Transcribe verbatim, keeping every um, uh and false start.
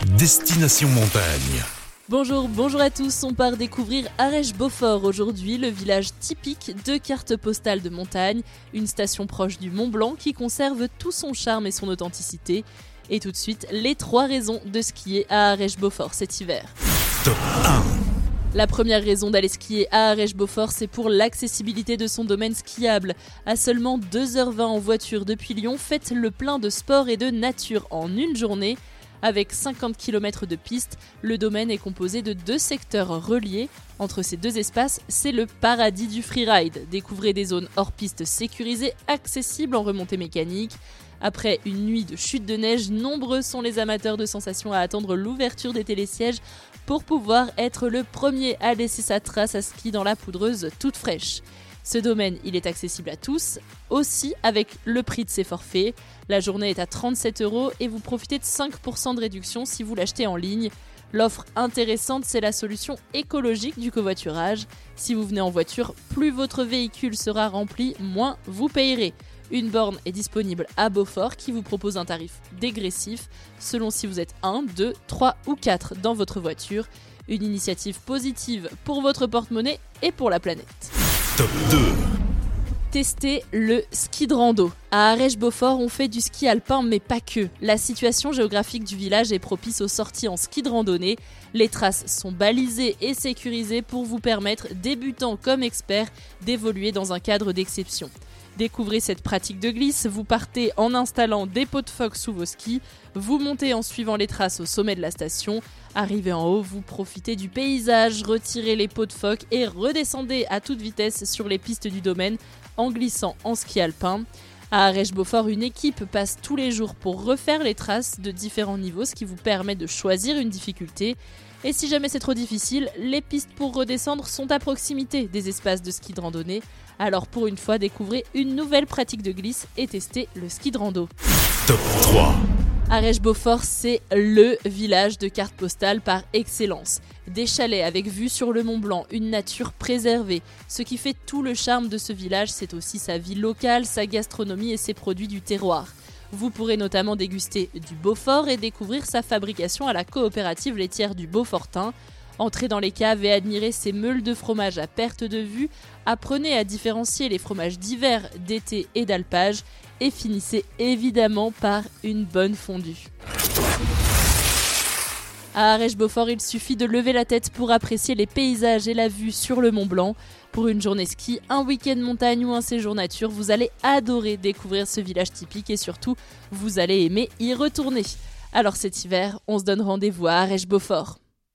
Destination Montagne. Bonjour, bonjour à tous, on part découvrir Arèche-Beaufort aujourd'hui, le village typique de carte postale de montagne, une station proche du Mont Blanc qui conserve tout son charme et son authenticité. Et tout de suite, les trois raisons de skier à Arèche-Beaufort cet hiver. Top un. La première raison d'aller skier à Arèche-Beaufort, c'est pour l'accessibilité de son domaine skiable. À seulement deux heures vingt en voiture depuis Lyon, faites le plein de sport et de nature en une journée. Avec cinquante kilomètres de piste, le domaine est composé de deux secteurs reliés. Entre ces deux espaces, c'est le paradis du freeride. Découvrez des zones hors piste sécurisées, accessibles en remontée mécanique. Après une nuit de chute de neige, nombreux sont les amateurs de sensations à attendre l'ouverture des télésièges pour pouvoir être le premier à laisser sa trace à ski dans la poudreuse toute fraîche. Ce domaine, il est accessible à tous, aussi avec le prix de ses forfaits. La journée est à trente-sept euros et vous profitez de cinq pour cent de réduction si vous l'achetez en ligne. L'offre intéressante, c'est la solution écologique du covoiturage. Si vous venez en voiture, plus votre véhicule sera rempli, moins vous payerez. Une borne est disponible à Beaufort qui vous propose un tarif dégressif selon si vous êtes un, deux, trois ou quatre dans votre voiture. Une initiative positive pour votre porte-monnaie et pour la planète. Top deux. Tester le ski de rando. À Arèche-Beaufort, on fait du ski alpin, mais pas que. La situation géographique du village est propice aux sorties en ski de randonnée. Les traces sont balisées et sécurisées pour vous permettre, débutants comme experts, d'évoluer dans un cadre d'exception. Découvrez cette pratique de glisse, vous partez en installant des pots de phoque sous vos skis, vous montez en suivant les traces au sommet de la station. Arrivé en haut, vous profitez du paysage, retirez les pots de phoque et redescendez à toute vitesse sur les pistes du domaine en glissant en ski alpin. À Arèche-Beaufort, une équipe passe tous les jours pour refaire les traces de différents niveaux, ce qui vous permet de choisir une difficulté. Et si jamais c'est trop difficile, les pistes pour redescendre sont à proximité des espaces de ski de randonnée. Alors pour une fois, découvrez une nouvelle pratique de glisse et testez le ski de rando. Top trois. Arèche-Beaufort, c'est le village de carte postale par excellence. Des chalets avec vue sur le Mont Blanc, une nature préservée. Ce qui fait tout le charme de ce village, c'est aussi sa vie locale, sa gastronomie et ses produits du terroir. Vous pourrez notamment déguster du Beaufort et découvrir sa fabrication à la coopérative laitière du Beaufortin. Entrez dans les caves et admirez ces meules de fromage à perte de vue. Apprenez à différencier les fromages d'hiver, d'été et d'alpage. Et finissez évidemment par une bonne fondue. À Arèche-Beaufort, il suffit de lever la tête pour apprécier les paysages et la vue sur le Mont Blanc. Pour une journée ski, un week-end montagne ou un séjour nature, vous allez adorer découvrir ce village typique et surtout, vous allez aimer y retourner. Alors cet hiver, on se donne rendez-vous à Arèche-Beaufort.